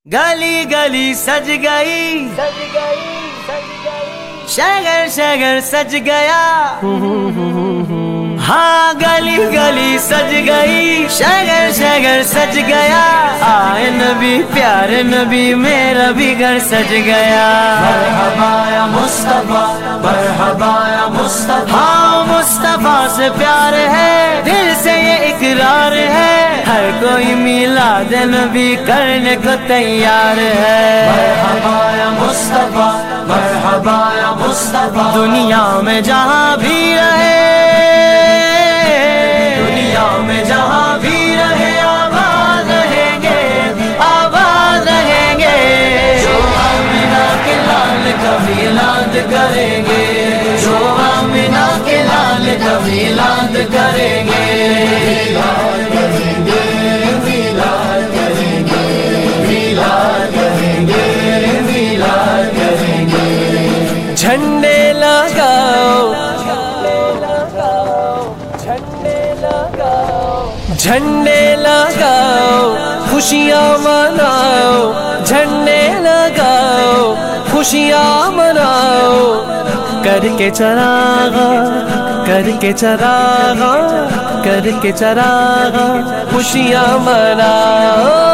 گلی گلی سج گئی شہر شہر سج گیا ہاں گلی گلی سج گئی شہر شہر سج گیا آئے نبی پیارے نبی میرا بھی گھر سج گیا مرحبا یا مصطفیٰ مرحبا یا مصطفیٰ ہاں مصطفیٰ سے پیار ہے دل سے یہ اقرار ہے ہر کوئی میلاد نبی کرنے کو تیار ہے مرحبا یا مصطفیٰ مرحبا یا مصطفیٰ دنیا میں جہاں بھی رہے دنیا میں جہاں بھی رہے آباد رہیں گے آباد رہیں گے جو آمنہ کے لال کا میلاد کریں گے جو آمنہ کے لال کا میلاد کریں گے میلاد کریں گے میلاد کریں گے میلاد کریں گے میلاد کریں گے جھنڈے لگاؤ جھنڈے لگاؤ خوشیاں مناؤ جھنڈے لگاؤ خوشیاں مناؤ کر کے چراغا کر کے چراغا کر کے چراغا خوشیاں مناؤ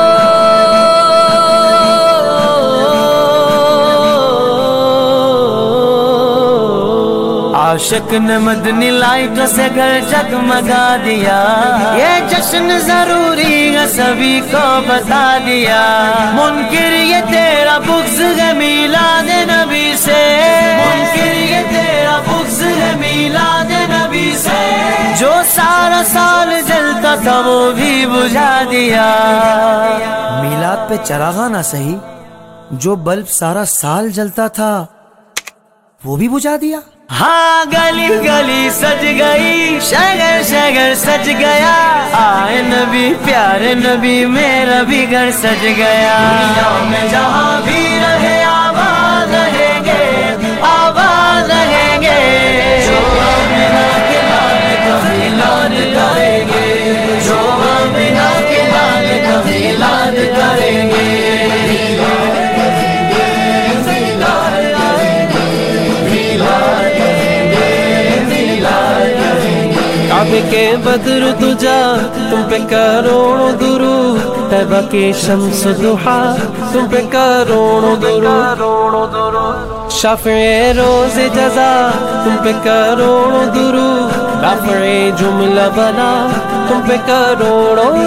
عاشق نے مدنی لائٹوں سے گھر جگمگا دیا یہ جشن ضروری ہے سبھی کو بتا دیا منکر یہ تیرا بغض ہے میلاد نبی سے منکر یہ تیرا بغض ہے میلاد نبی سے جو سارا سال جلتا تھا وہ بھی بجھا دیا میلاد پہ چراغا نہ صحیح جو بلب سارا سال جلتا تھا وہ بھی بجھا دیا ہاں گلی گلی سج گئی شہر شہر سج گیا آئے نبی پیارے نبی میرا بھی گھر سج گیا دنیا میں جہاں بھی رہے آباد رہیں گے آباد رہیں گے جو آمنہ کے لال کا میلاد کریں گے جو آمنہ کے لال کا میلاد کریں گے کعبے کے بدر تجا تم پہ کروڑوں درود طیبہ کی شمس ضحیٰ تم پہ کروڑوں درود شافع روز جزا تم پہ کروڑوں درود رافع جملہ بنا تم پہ کروڑوں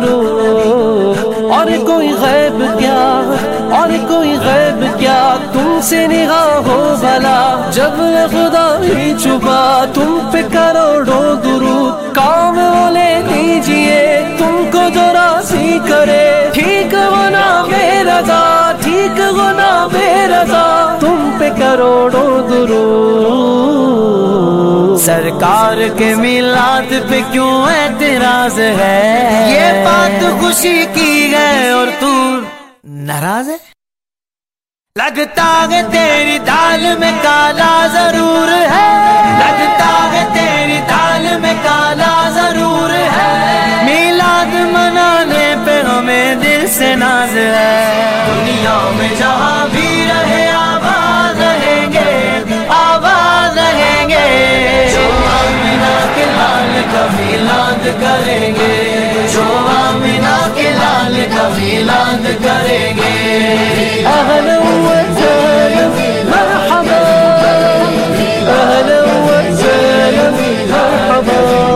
درود اور کوئی غیب کیا اور کوئی غیب کیا تم سے نگاہ ہو بھلا جب خدا ہی چھپا تم پہ کروڑوں درود کام وہ لے دیجئے تم کو جو راضی کرے ٹھیک ہونا بے رضا ٹھیک ہونا بے رضا تم پہ کروڑوں درود سرکار کے میلاد پہ کیوں اعتراض ہے یہ بات خوشی کی ہے اور تو ناراض ہے لگتا ہے تیری دال میں کالا ضرور ہے لگتا ہے تیری دال میں کالا ضرور ہے میلاد منانے پہ ہمیں دل سے ناز ہے دنیا میں جہاں بھی رہے آباد رہیں گے آباد رہیں گے جو آمنہ کے لال کا میلاد کریں گے جو آمنہ کے لال کا میلاد کریں گے اہلا وسہلا مرحبا اہلا وسہلا مرحبا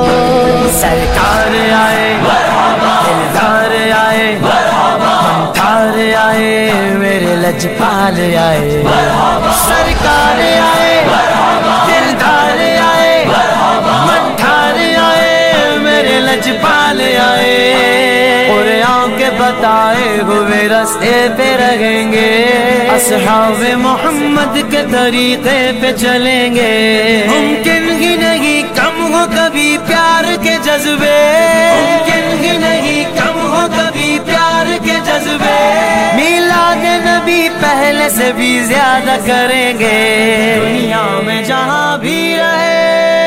سرکار آئے دلدار آئے منتھار آئے میرے لجپال آئے سرکار آئے دلدار آئے منتھار آئے میرے لجپال آئے اور آنکھیں بتائے ہوئے راستے پہ رہیں گے اصحاب محمد کے طریقے پہ چلیں گے ممکن ہی نہیں کم ہو کبھی پیار کے جذبے ممکن ہی نہیں کم ہو کبھی پیار کے جذبے میلاد نبی پہلے سے بھی زیادہ کریں گے دنیا میں جہاں بھی رہے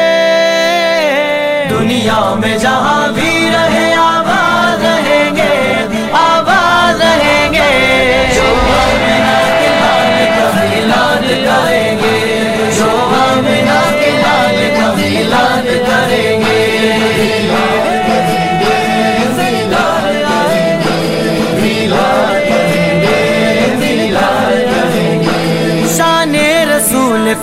دنیا میں جہاں بھی رہے آباد رہیں گے آباد رہیں گے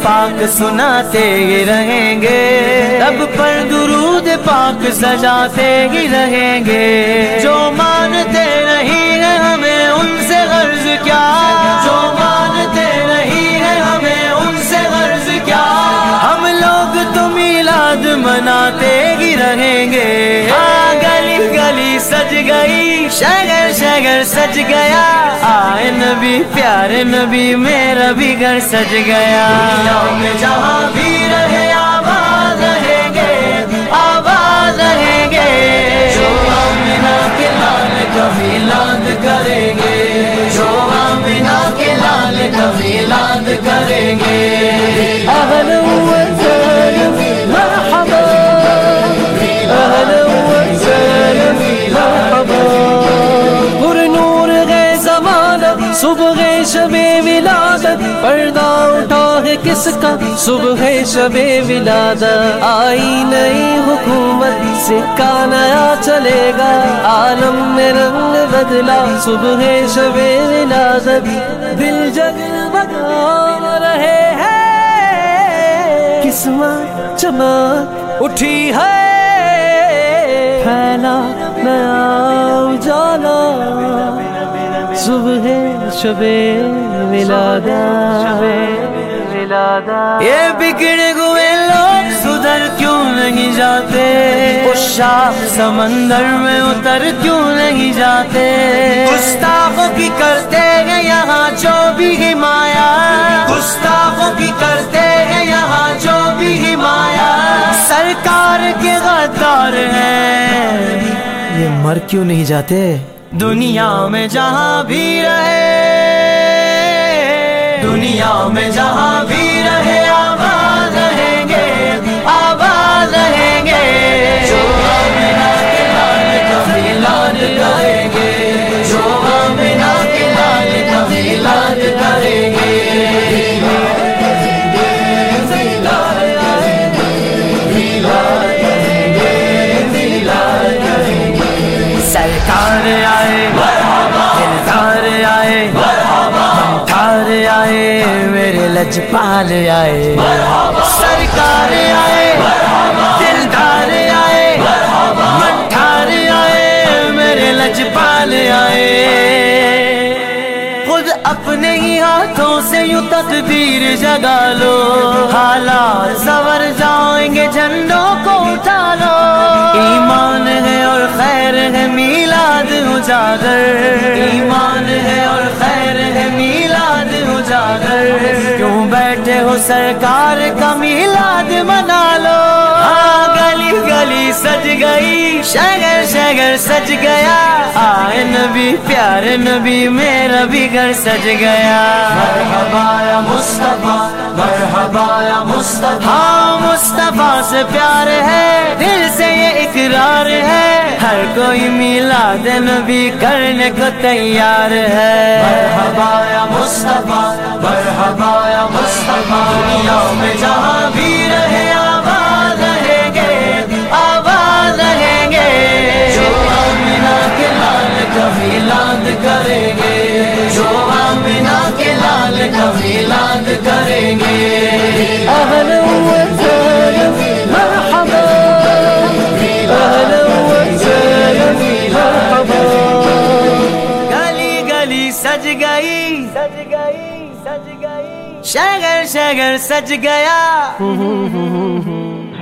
پاک سناتے ہی رہیں گے، رب پر درود پاک سجاتے ہی رہیں گے۔ جو مانتے نہیں ہیں ہمیں ان سے غرض کیا، جو مانتے نہیں ہیں ہمیں ان سے غرض کیا، ہم لوگ تو میلاد مناتے ہی رہیں گے۔ ہاں گلی گلی سج گئی، شہر شہر سج گیا، آئے نبی پیارے نبی میرا بھی گھر سج گیا۔ دنیا میں جہاں بھی رہے آباد رہیں گے، آباد رہیں گے، جو آمنہ کے لال کا میلاد کریں گے، جو آمنہ کے لال کا میلاد کریں گے۔ اہلا وسہلا مرحبا، اہلا وسہلا مرحبا، پر نور ہے زمانہ صبح شب ولادت، پردہ اٹھا ہے کس کا صبح شب ولادت، آئی نئی حکومت سکہ نیا چلے گا، عالم میں رنگ بدلا صبح شب ولادت، دل جگمگا رہے ہیں، قسمت چمک اٹھی ہے، پھیلا نیا اجالا صبح شب ولادت۔ یہ بگڑے ہوئے لوگ سدھر کیوں نہیں جاتے، عشاق سمندر میں اتر کیوں نہیں جاتے، گستاخوں کی کرتے ہیں یہاں جو بھی حمایت، گستاخوں کی کرتے ہیں یہاں جو بھی حمایت، سرکار کے غدار ہیں، یہ مر کیوں نہیں جاتے؟ دنیا میں جہاں بھی رہے، دنیا میں جہاں بھی رہے آباد رہیں گے، آباد رہیں گے، جو آمنہ کے لال کا میلاد کریں گے، جو آمنہ کے لال کا میلاد کریں گے۔ سرکار آئے، دلدار آئے، ممتار آئے، میرے لجپال آئے، سرکار آئے، دلدار آئے، ممتار آئے، میرے لجپال آئے، خود اپنے ہی ہاتھوں سے یوں تقدیر جگا لو، حالات سنور جائیں گے جھنڈوں کو اٹھا لو، ایمان ہے اور خیر ہے میلاد اجاگر، ایمان ہے اور خیر ہے میلاد اجاگر، کیوں بیٹھے ہو سرکار کا میلاد منا لو۔ ہاں گلی گلی سج گئی، شہر شہر سج گیا، آئے نبی پیارے نبی میرا بھی گھر سج گیا۔ مرحبا یا مصطفیٰ، مرحبا یا مصطفیٰ، ہاں مصطفیٰ سے پیار ہے، دل سے یہ اقرار ہے، ہر کوئی میلاد نبی کرنے کو تیار ہے۔ مرحبا یا مصطفیٰ، مرحبا یا مصطفیٰ، دنیا میں جہاں بھی رہے آباد رہیں گے، آباد رہیں گے، جو آمنہ کے لال کا میلاد کریں گے، جو آمنہ کے لال کا میلاد کریں گے۔ اہلا وسہلا مرحبا، اہلا وسہلا مرحبا، گلی گلی سج گئی، سج گئی، سج گئی، شہر شہر سج گیا۔